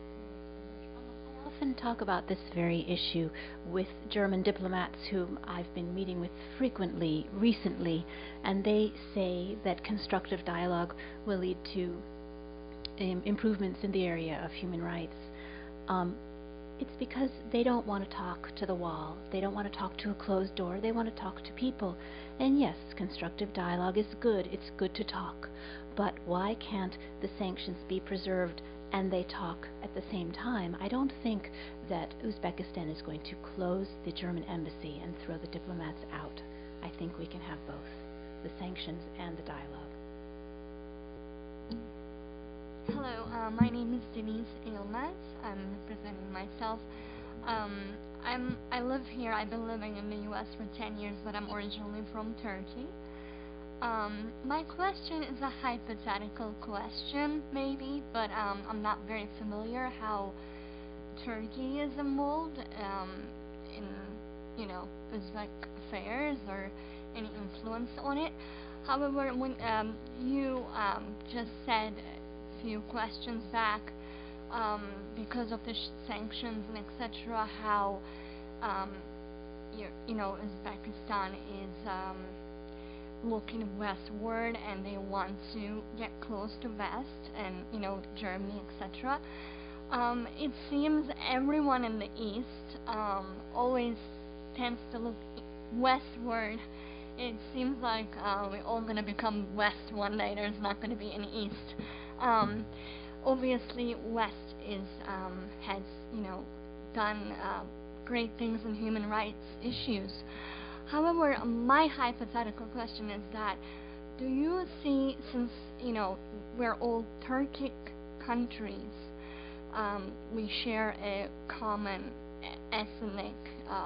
I often talk about this very issue with German diplomats whom I've been meeting with frequently recently, and they say that constructive dialogue will lead to improvements in the area of human rights. It's because they don't want to talk to the wall. They don't want to talk to a closed door. They want to talk to people. And yes, constructive dialogue is good. It's good to talk. But why can't the sanctions be preserved and they talk at the same time? I don't think that Uzbekistan is going to close the German embassy and throw the diplomats out. I think we can have both, the sanctions and the dialogue.
Hello, my name is Denise Ilmaz. I'm representing myself. I live here. I've been living in the U.S. for 10 years, but I'm originally from Turkey. My question is a hypothetical question, maybe, but I'm not very familiar how Turkey is involved in, Uzbek affairs or any influence on it. However, when you just said few questions back, because of the sanctions and etc., how Uzbekistan is looking westward and they want to get close to West and Germany, etc. It seems everyone in the East always tends to look westward. It seems like we're all going to become West one day. There's not going to be any East. Obviously, West has done great things in human rights issues. However, my hypothetical question is that, do you see, since we're all Turkic countries, we share a common ethnic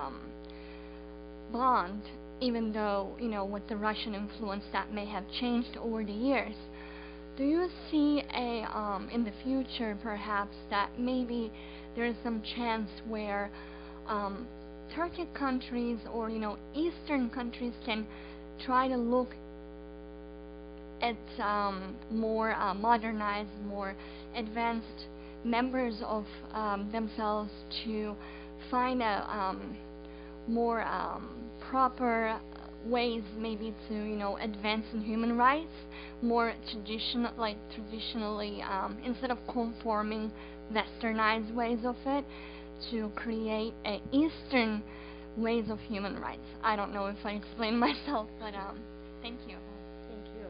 bond, even though with the Russian influence that may have changed over the years. Do you see in the future perhaps that maybe there is some chance where Turkic countries or Eastern countries can try to look at more modernized, more advanced members of themselves to find a more proper ways maybe to advance in human rights, more traditionally instead of conforming westernized ways of it, to create Eastern ways of human rights. I don't know if I explained myself, but thank you.
Thank you.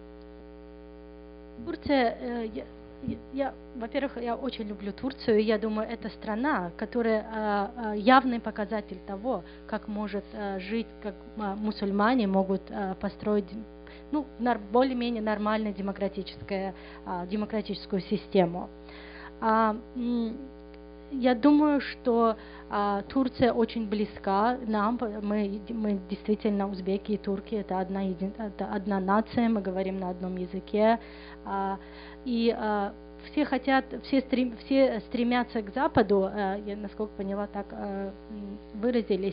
Турция, во-первых, я очень люблю Турцию, и я думаю, это страна, которая явный показатель того, как может жить, как мусульмане могут построить более-менее нормальную демократическую систему. Я думаю, что Турция очень близка нам. Мы действительно узбеки и турки. Это одна нация. Мы говорим на одном языке. И все хотят, все стремятся к Западу. Я, насколько поняла, так выразились.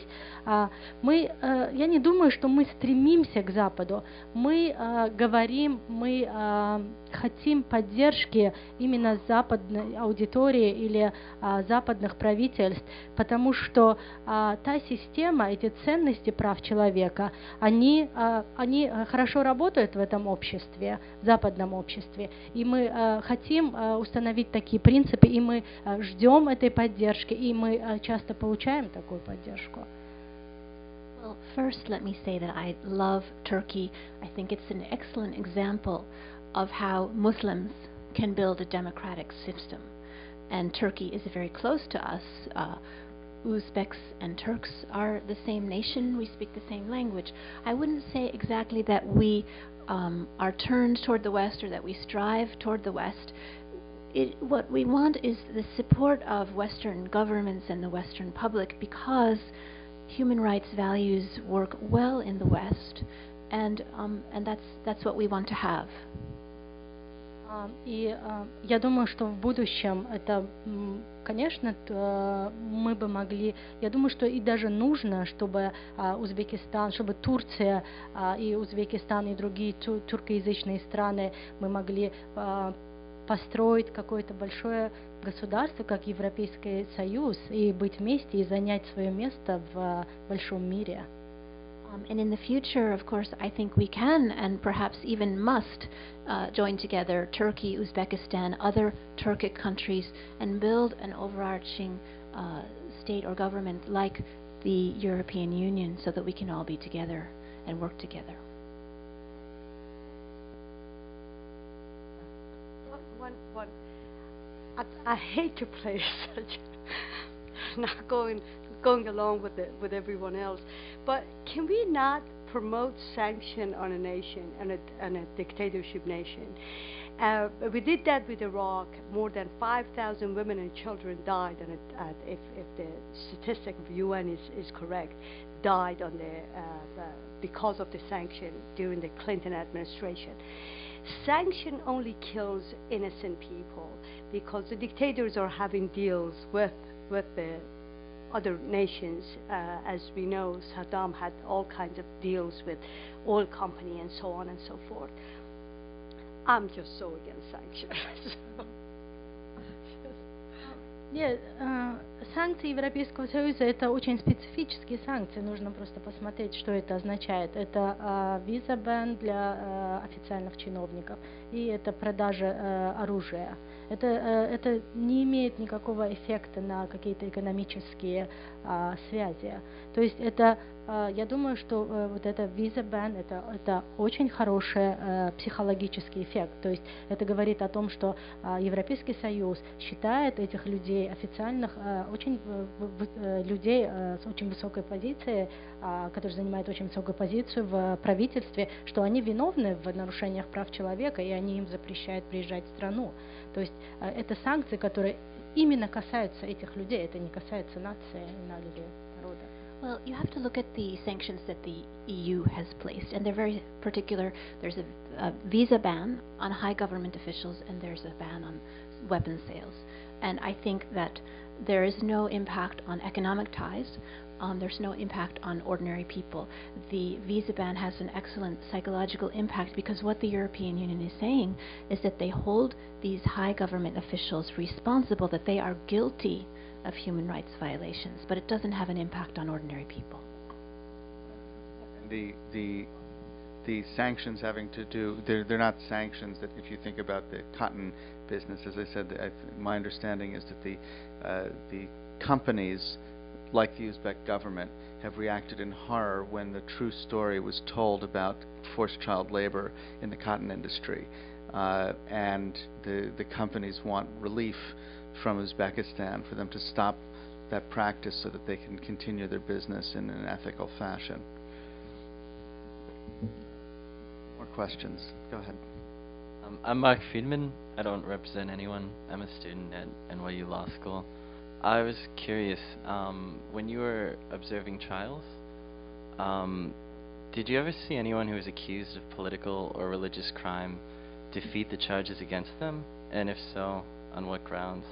Я не думаю, что мы стремимся к Западу. Мы говорим, мы хотим поддержки именно западной аудитории или западных правительств, потому что та система, эти ценности прав человека, они хорошо работают в этом обществе, в западном обществе, и мы хотим установить такие принципы, и мы ждем этой поддержки, и мы часто получаем такую поддержку.
Well, first let me say that I love Turkey. I think it's an excellent example of how Muslims can build a democratic system. And Turkey is very close to us. Uzbeks and Turks are the same nation. We speak the same language. I wouldn't say exactly that we are turned toward the West or that we strive toward the West. What we want is the support of Western governments and the Western public because human rights values work well in the West, and that's what we want to have.
И я думаю, что в будущем это, конечно, мы бы могли, я думаю, что и даже нужно, чтобы Узбекистан, чтобы Турция и Узбекистан и другие тюркоязычные страны мы могли построить какое-то большое государство, как Европейский Союз, и быть вместе и занять свое место в большом мире.
And in the future, of course, I think we can and perhaps even must join together Turkey, Uzbekistan, other Turkic countries, and build an overarching state or government like the European Union so that we can all be together and work together.
I hate to play such not going along with everyone else, but can we not promote sanction on a nation, on a dictatorship nation? We did that with Iraq. More than 5,000 women and children died, if the statistic of UN is correct, died on because of the sanction during the Clinton administration. Sanction only kills innocent people because the dictators are having deals with the other nations. As we know, Saddam had all kinds of deals with oil company and so on and so forth. I'm just so against sanctions.
Нет, санкции Европейского Союза это очень специфические санкции. Нужно просто посмотреть, что это означает. Это виза-бан для официальных чиновников и это продажа оружия. Это не имеет никакого эффекта на какие-то экономические связи. То есть это, я думаю, что вот это виза-бан это очень хороший психологический эффект. То есть это говорит о том, что Европейский Союз считает этих людей официальных, очень людей с очень высокой позицией, которые занимают очень высокую позицию в правительстве, что они виновны в нарушениях прав человека, и они им запрещают приезжать в страну. То есть это санкции, которые именно касаются этих людей, это не касается нации или народа.
Well, you have to look at the sanctions that the EU has placed, and they're very particular. There's a visa ban on high government officials, and there's a ban on weapons sales. And I think that there is no impact on economic ties. There's no impact on ordinary people. The visa ban has an excellent psychological impact because what the European Union is saying is that they hold these high government officials responsible, that they are guilty of human rights violations, but it doesn't have an impact on ordinary people.
The sanctions having to do, they're not sanctions that if you think about the cotton business, as I said, my understanding is that the companies like the Uzbek government have reacted in horror when the true story was told about forced child labor in the cotton industry. And the companies want relief from Uzbekistan for them to stop that practice so that they can continue their business in an ethical fashion. More questions? Go ahead.
I'm Mark Friedman. I don't represent anyone. I'm a student at NYU Law School. I was curious, when you were observing trials, did you ever see anyone who was accused of political or religious crime defeat the charges against them? And if so, on what grounds?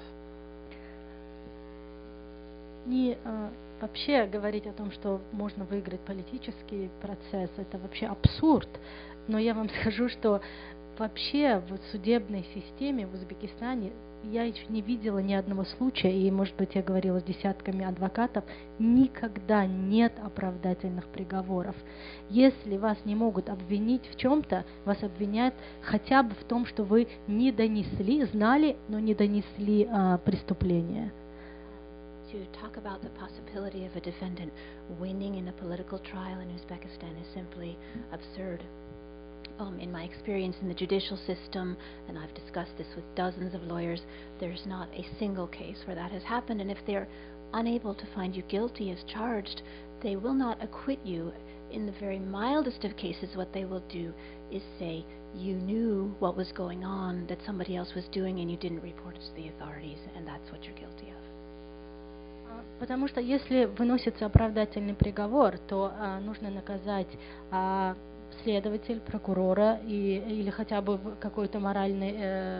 Вообще говорить о том, что можно выиграть политический процесс, это вообще абсурд. Но я вам скажу, что вообще в судебной системе в Узбекистане я еще не видела ни одного случая, и, может быть, я говорила с десятками адвокатов, никогда нет оправдательных приговоров. Если вас не могут обвинить в чем-то, вас обвиняют хотя бы в том, что вы не донесли, знали, но не донесли преступление.
To talk about the possibility of a defendant winning in a political trial in Uzbekistan is simply absurd. In my experience in the judicial system, and I've discussed this with dozens of lawyers, there's not a single case where that has happened, and if they're unable to find you guilty as charged, they will not acquit you. In the very mildest of cases, what they will do is say, you knew what was going on, that somebody else was doing, and you didn't report it to the authorities, and that's what you're guilty of.
Потому что если выносится оправдательный приговор, то нужно наказать следователь, прокурора или хотя бы какой-то моральный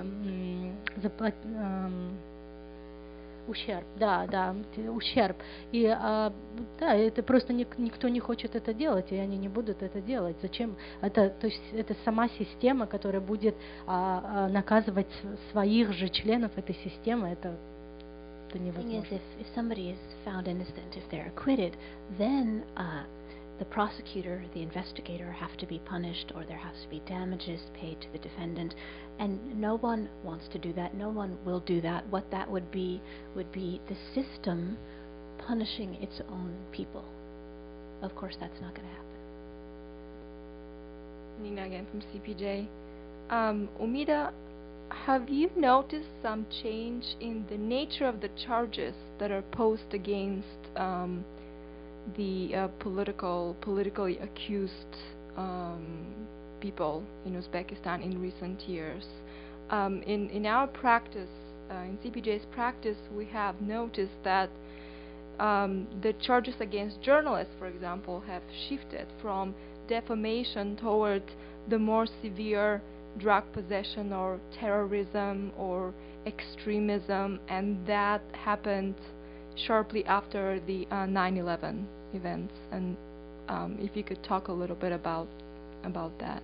ущерб, ущерб. И да, это просто никто не хочет это делать, и они не будут это делать. Зачем? То есть это сама система, которая будет наказывать своих же членов этой системы. Это невозможно.
If somebody is found innocent, if they're acquitted, then the prosecutor, the investigator have to be punished, or there has to be damages paid to the defendant, and no one wants to do that. No one will do that. What that would be the system punishing its own people. Of course, that's not going to happen.
Nina again from CPJ. Umida, have you noticed some change in the nature of the charges that are posed against the politically accused people in Uzbekistan in recent years? In our practice, in CPJ's practice, we have noticed that the charges against journalists, for example, have shifted from defamation toward the more severe drug possession or terrorism or extremism, and that happened sharply after the 9/11 events. And if you could talk a little bit about that.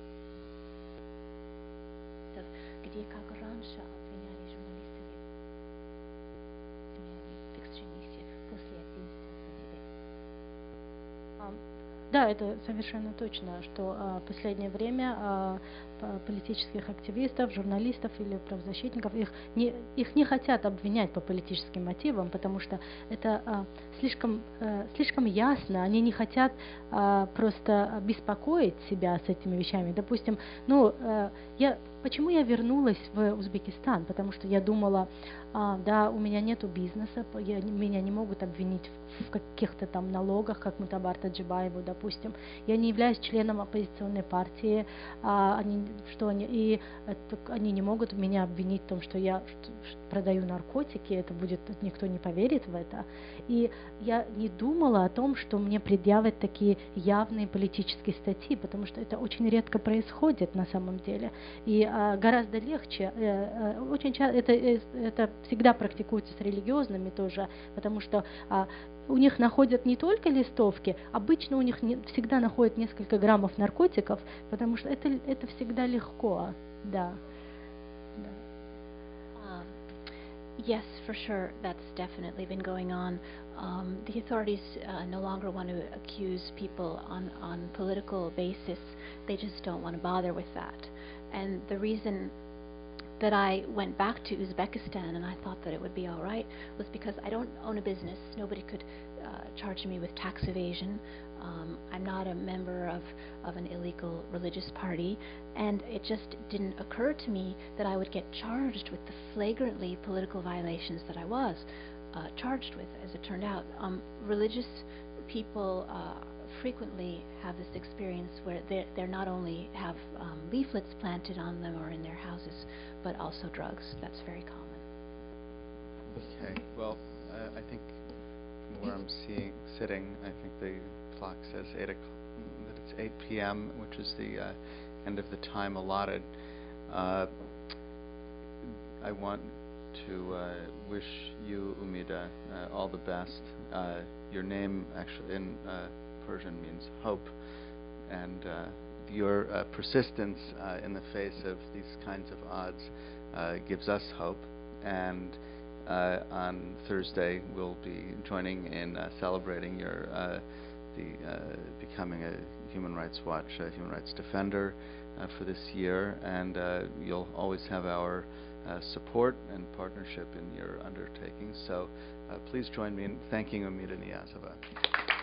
Да, это совершенно точно, что в последнее время политических активистов, журналистов или правозащитников их не хотят обвинять по политическим мотивам, потому что это слишком ясно, они не хотят просто беспокоить себя с этими вещами. Допустим, почему я вернулась в Узбекистан? Потому что я думала, да, у меня нету бизнеса, меня не могут обвинить в каких-то там налогах, как Мутабар Таджибаеву, допустим. Я не являюсь членом оппозиционной партии, они не могут меня обвинить в том, что я продаю наркотики, никто не поверит в это. И я не думала о том, что мне предъявят такие явные политические статьи, потому что это очень редко происходит на самом деле. И гораздо легче, очень часто это всегда практикуется с религиозными тоже, потому что у них находят не только листовки, обычно у них всегда находят несколько граммов наркотиков, потому что это всегда легко, да.
Yes, for sure, that's definitely been going on. The authorities no longer want to accuse people on political basis. They just don't want to bother with that. And the reason that I went back to Uzbekistan and I thought that it would be all right was because I don't own a business. Nobody could charge me with tax evasion. I'm not a member of an illegal religious party, and it just didn't occur to me that I would get charged with the flagrantly political violations that I was charged with, as it turned out. Religious people frequently have this experience where they not only have leaflets planted on them or in their houses, but also drugs. That's very common.
Okay, well, I think from where I'm sitting, I think the clock says 8 o'clock, that it's 8 p.m., which is the end of the time allotted. I want to wish you, Umida, all the best. Your name actually in Persian means hope, and your persistence in the face of these kinds of odds gives us hope. And on Thursday, we'll be joining in celebrating your becoming a Human Rights Watch Human Rights Defender for this year, and you'll always have our support and partnership in your undertaking. So please join me in thanking Umida Niyazova.